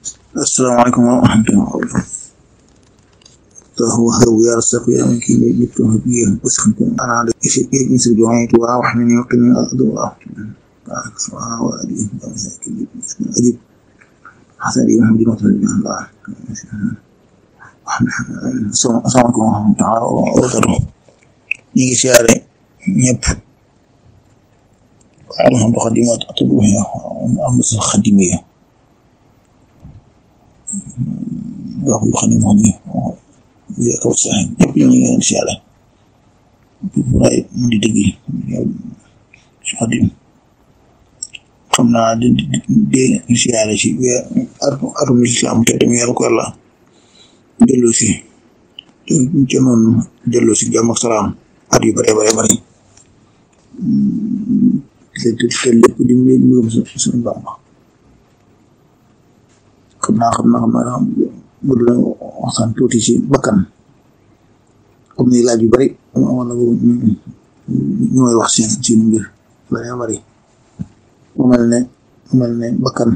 Assalamualaikum warahmatullahi wabarakatuh. هو يرزق من كي يجبته بيه وسخنكم أنا على شيء يسر جوعيت وأحمني وقني أدواه وأديه ومساكين أجيب حسن لي محمد وصلى الله السلام عليكم ورحمة الله وبركاته. نيجي سيارة ñëpp alhamdu khadimat atluha am khadimiya wax yu xani mo ni ya ko sax ñëpp ñu ngi inshallah bu ray mu di dëgg khadim xamna de inshallah ci atum islam te dem yalla ko yalla delu ci ci non delu ci jàmm ak salaam at yu bare lépp di mu suñu Bamba xam naa bu dul waxtaan tuuti ci bakkan comme ni laaj yu bari wala ñu may wax seen mbir bari mu mel ne bakkan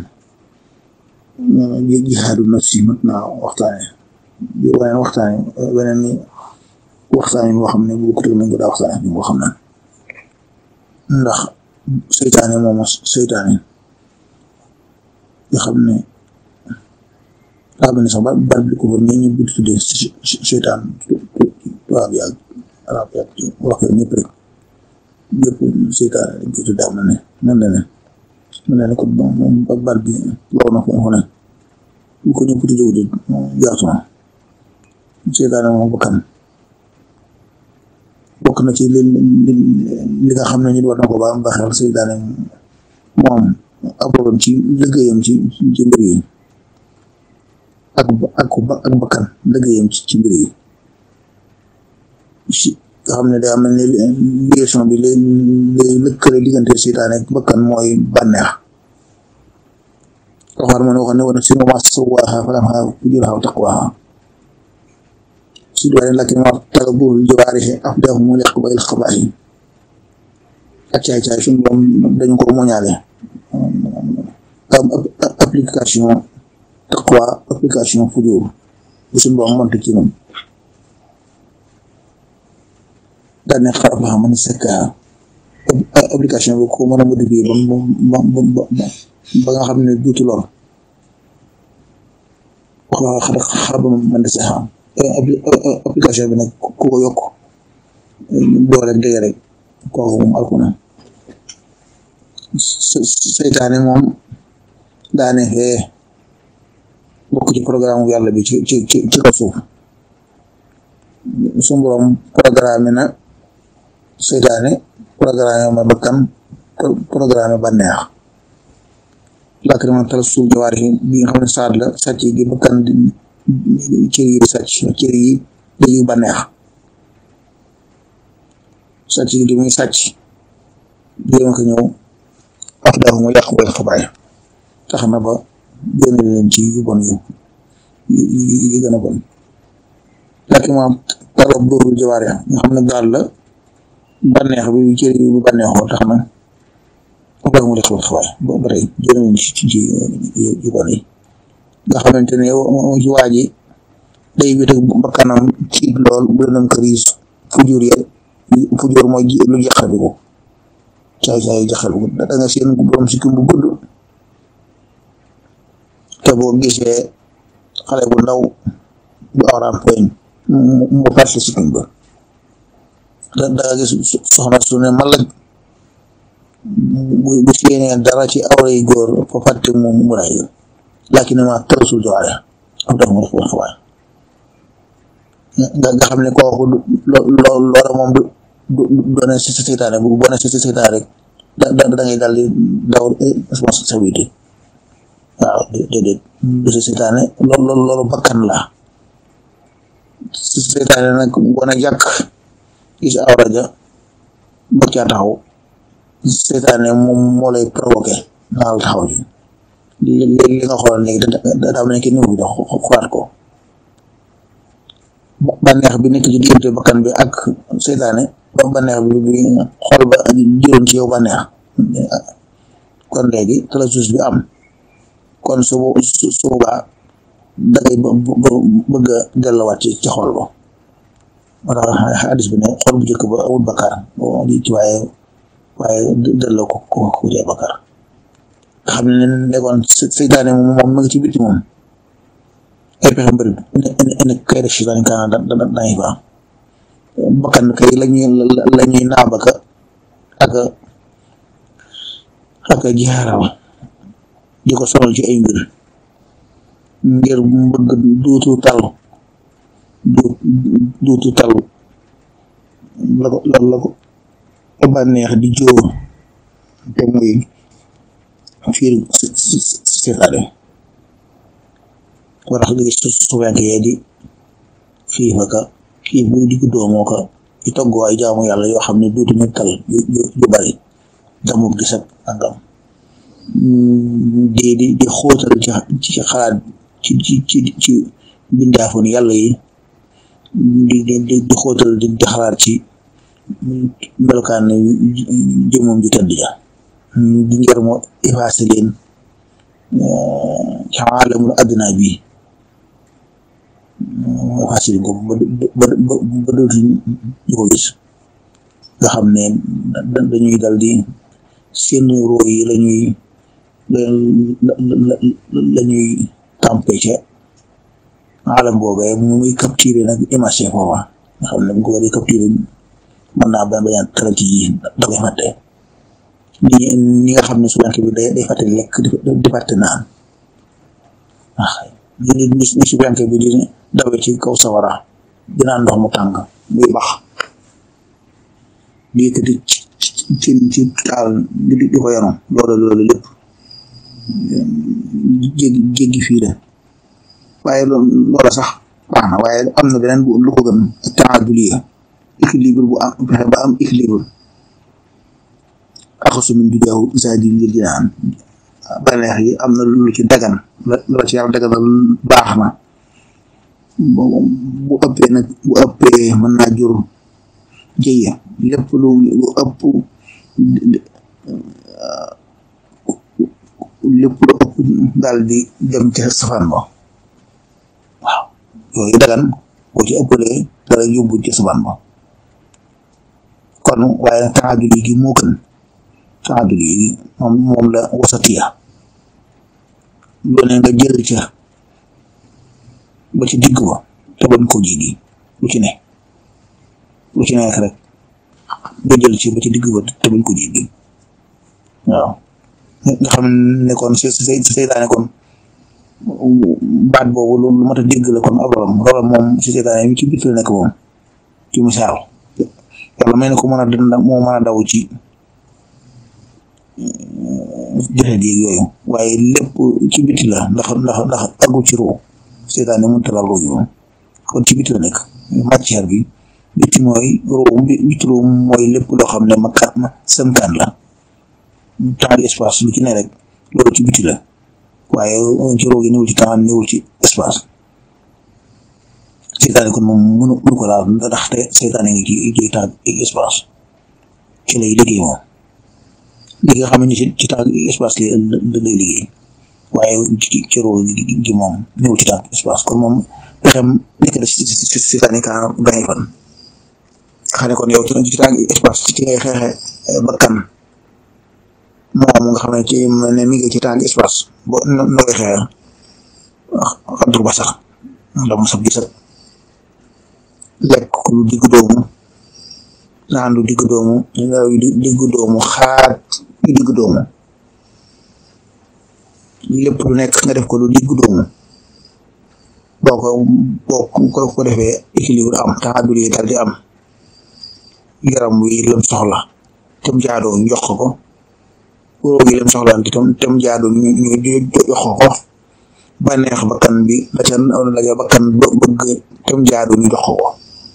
jihaadu nafsi mat naa waxtaane weneen boo xam ne bu ko tëg nañ ko daa waxtaane boo xam ne ndax seytaane nga xam ne daa mel ne sax bar bi ko ñu bi tuddee seytaan tubaab yi ak arab yi ak wax ñëpp rek ñëpp seytaane dañ koy tuddee am na ne mën na ne ko moom bar bi loolu na ko ne bu ko ñëpp tuddee wuti jaatu na seytaane moom bakkan bokk na ci li nga xam ne nit war na ko ba xel seytaane moom abroon ci liggéeyam ci mbir yi ak bakkan liggéeyam ci mbir yi nga xam ne day am ne liaison bi lay lëkkale diggante seytaane ak bakkan mooy bànneex waxaar man waxoon ne woon si ma sawwaahaa falammaa fujurahaa wa taqwaahaa سيدنا لكن ما طلبوه الجوارح أفداهم لقبائل الخبائل acay suñu borom dañu ko moñaale application taqwa application fujur bu suñu borom monte ci ñun daane xaraf la xam ne sekka application bu ko mën a modifier ba nga xam ne duutu lor wax xarab man de sax application bi nag ku ko yokk doole dëgg rek kooku moom alkuna seytaane moom daane fee bokk ci programme yàlla bi ci kaw suuf suñu borom programme na seytaane programme ma bakkan programme bànneex lakk man tal suuf jawaari bi nga xam ne saat la sàcc gi bakkan cër yi sàcc cër yi dañuy bànneex sàcc gi di muy sàcc jéem ko ñëw wax daaw mu yàq boy xabaay tax na ba génn leen ci yu bon yi gën a bon lakk ma talab dóorul jawaar ya nga xam ne gaal la bànneex bi cër yi bu bànneexoo tax na wax daaw mu yàq boy xabaay ba tey génn leen ci yu bon yi nga xamante ne ci waa ji day wéet ak bakkanam ci lool bu leen këriis fujur mooy lu jaxal bi ko caay jaxal bi ko da nga seen borom sikkim bu gudd te boo gisee xale bu ndaw bu awraam poñ mu fàtte sikkim ba da nga gis soxna su ne malaj bu séenee dara ci awra yi góor fa fàtte mu ray lakin ma tarasul jawaare am daf mo wax xabaar nga xam ne kooku loola moom du doone si seytaane bu bone si seytaane rek da ngay dal di daw responsabilité waaw déedéet du si seytaane loolu bakkan la si seytaane nag bone jàkk gis awra ja ba caa taxaw seytaane moom moo lay provoqué naal taxaw ji li nga xool léegi daa am ne ki niw bi da xoolaat ko bànneex bi nekk ci diggante bakkan bi ak seytaane ba bànneex bi xool ba juróon ci yow bànneex kon léegi talasus bi am kon su boobaa dangay bëgg a delluwaat ci xol ba moo tax xadis bi ne xol bu njëkk ba amul bakkaar boo di ci waaye delloo ko ci ay bakkaar nga xam ne nekkoon seytaane moom ma ngi ci biti moom ay pexe mbëri ne kay def seytaane kaana dañuy baax bakkan kay lañuy naabaka ak jaaral di ko sonal ci ay mbir ngir bëgg duutu tal la ko bànneex di jóor te muy fiir seetaane war a gis suwenke yee di xiif bu diggu doomoo ka di togg ay jaamu yàlla yoo xam ne duutuñu tal yu bari damub gis ak angam di xóotal ci xalaat ci bindaafoon yàlla yi di xóotal di xalaat ci melokaan jëmoom ju tedd ja di ngir moo effacé leen ci alamul adduna bi effacé leen ko ba dootuñ ñu ko gis nga xam ne dañuy dal di seen roo yi lañuy tàmpe ca alam boobee muy capturé nag image foofa nga xam ne bu ko waree capturé mën naa bañ a traité yi da koy fàtte ni nga xam ne subanke bi day fàtte lekk di fàtte naan ni subanke bi di dawee ci kaw sawara dinaan ndox mu tàng muy bax di yëkkati ci taal di ko yanu loolu lépp jéggi fii la waaye loola sax baax na waaye am na beneen lu ko gën taadul équilibre bu am fexe ba am équilibre axasu min judaahu zaadi lil jinaan baneex yi am na lu ci dagan la ci yàlla daganal baax na bu ëppee mën naa jur jëye lépp lu ëpp daal di dem ca safaan ba waaw yooyu dagan boo ci ëppalee dara yóbbu ci safaan ba kon waaye nag taadul yi gi moo gën taadul yi moom la wasatiya loolu nga jël ca ba ci digg ba te bañ ko jigi lu ci nekk rek nga jël ci ba ci digg ba te bañ ko jigi waaw nga xam ne kon seytaane kon baat boobu lu mat a dégg la kon ab rolam moom seytaane mi ci biir la nekk moom ci misaal yàlla may na ko mën a daw ci joxe di yooyu waaye lépp ci biti la ndax aggu ci ruu seytaane mënut a laal ruu yi moom kon ci biti la nekk matière bi biti mooy ruu biti ruu mooy lépp loo xam ne ma sëmkaan la temps espace lu ci ne rek loolu ci biti la waaye ci ruu gi newul ci temps newul ci espace seytaane kon moom mënu ko laal ndaxte seytaane ngi ci temps espace ci lay liggéey moom li nga xam ne ci temps espace lay liggéey waaye ci roo gi moom ñëw ci temps espace kon moom pexem nekk na seytaane ka gañe fan xam ne kon yow ci temps espace ci ngay xeexe bakkan moom nga xam ne ci ne mi ngi ci temps espace bo no koy xeexe xaddur ba sax ndax mu sab gi sax lekk lu diggu doomu naan lu diggu doomu nelaw yu diggu doomu xaat yu diggu doomu lépp lu nekk nga def ko lu diggu doomu boo ko defee équilibre am taxadul yi daal di am yaram wi lam soxla tem jaadoo ñu jox ko róo gi lam soxla tem jaadoo ñu jox ko bànneex bakkan bi la ca bakkan bëgg tem jaadoo ñu jox ko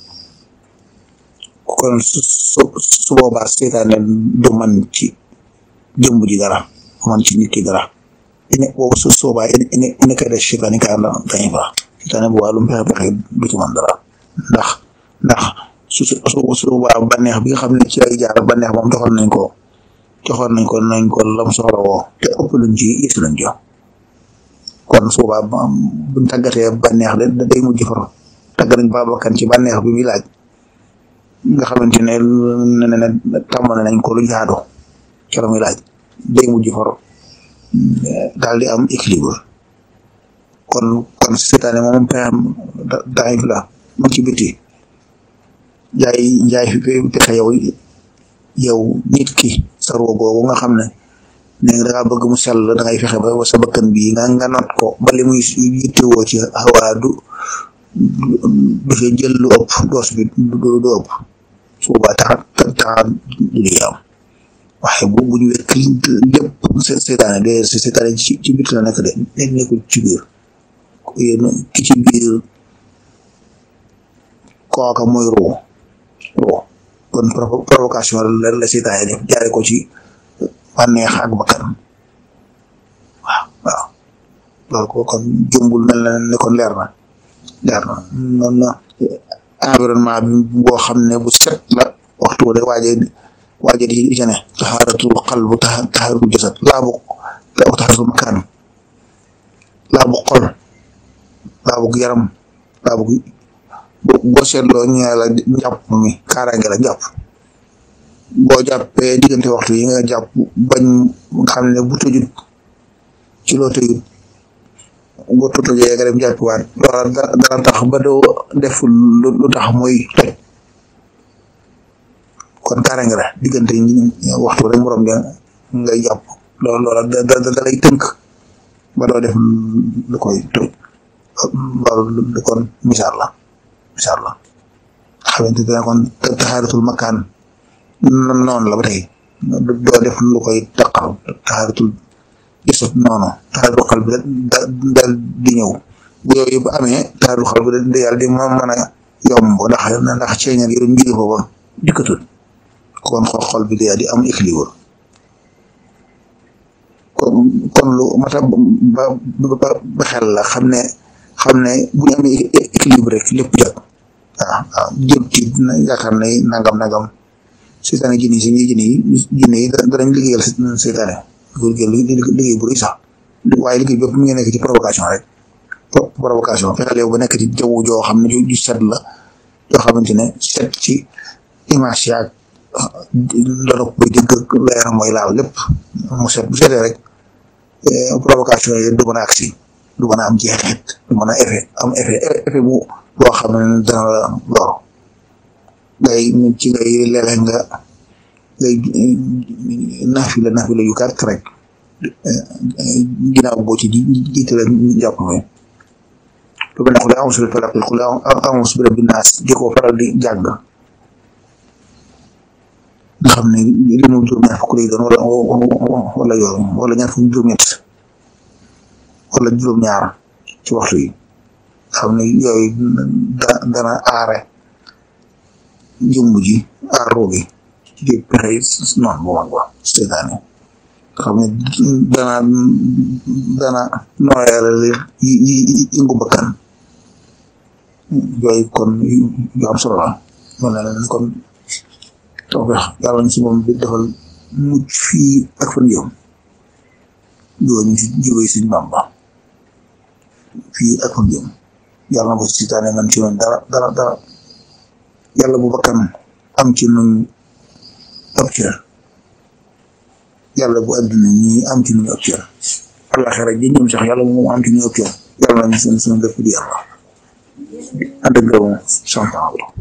kon su boobaa seytaane du man ci jëmb ji dara man ci nit ki dara boobu su boobaa ina kay def seytaane ka dañ fa seytaane bu wàllum pexe du ci man dara ndax su boobaa bànneex bi nga xam ne ci ay jaar bànneex moom joxoon nañ ko lam soxla woo te ëpp luñ ci yées luñ jox kon su boobaa buñ tàggatee bànneex de day mujj faro tàggat nañ ba bakkan ci bànneex bi muy laaj nga xamante ne tàmbale nañ ko lu jaadu ca la muy laaj day mujj faro daal di am équilibre kon seetaane moom pexem daif la mu ci biti njaay fi pexe yow nit ki sa roo googu nga xam ne nga dangaa bëgg mu sell da ngay fexe ba sa bakkan bii nga not ko ba li muy yittewoo ci xawaa du fi jël lu ëpp doos bi du ëpp su boobaa taxa du di am waaye bu ñu wekk lépp seetaane de seetaane ci biir la nekk de nekkul ci biir ki ci biir kooka mooy roo kon provocation la seetaane def jaare ko ci bànneex ak bakkan waaw loolu ko kon jëmbul mel na ne kon leer na noonu na environnement bi boo xam ne bu set la waxtu de waaje di jane taxaaratul qalbu taxaaratul jasad taxaaratul makaan laabu xol laabu yaram laabu boo seetloo ñu la njàpp mi kaaraange la jàpp boo jàppee diggante waxtu yi nga jàpp bañ nga xam ne bu tëjut ci loo tëjut boo tojee nga dem jàppiwaat loola dara tax ba doo def lu tax muy toj kon kaaraange la diggante waxtu rek morom ja ngay jàpp loola da lay tënk ba doo def lu koy toj loolu kon misaal la xamante ne kon taxaaratul makaan noonu la ba tey doo def lu koy taqal taxaaratul gisut noonu taxaaratul xal bi dal di ñëw bu yooyu yëpp amee taxaaratul xal bi da yàlla di mën a yomb ndax ceeñal yi doon jóge foofa dikkatul kon xol bi da di am équilibre kon lu mata ba xel la xam ne bu ñu amee équilibre rek lépp jag waaw jëm ci yaakaar ne nangam seetaane jinne yi danañ liggéeyal seetaane liggéey bu rëy sax waaye liggéey bépp mu ngi nekk ci provocation rek provocation fexeel yow ba nekk ci jaww joo xam ne ju set la yoo xamante ne set ci image yaag loolu koy dégg leer mooy laal lépp mu set bu setee rek provocation yi du mën a agsi du mën a am jeexit du mën a effet bu boo xam ne dana la lor ngay léeg-léeg ngay naafila yu gàtt rek ginnaaw boo ci jiite la jàpp mooy lu mel ne xule amus bi falaq xule amus bi rabbi naas di ko faral di jàng nga xam ne li mu juróom-ñaar fukk lay doon wala yooyu wala ñaar fukk juróom-ñett wala juróom-ñaar ci waxtu yi nga xam ne yooyu dana aare jëmb ji aar roogi ci pexe noonu bu mag ba seetaane nga xam ne dana nooyalal yi yëngu bakkan yooyu kon yu am solo la mel na leen kon tawfeex yàlla ñu si moom bi defal mucc fii ak fan jëm ñu si jógee suñu Bàmba fii ak fan jëm yàlla na ko seetaane man ci noonu dara yàlla bu bakkan am ci nun ab cër yàlla bu àdduna ñi am ci nun ab cër àllaxira ji ñoom sax yàlla moom am ci nun ab cër yàlla nañu suñu lépp di yàlla ànd ak gërëm sant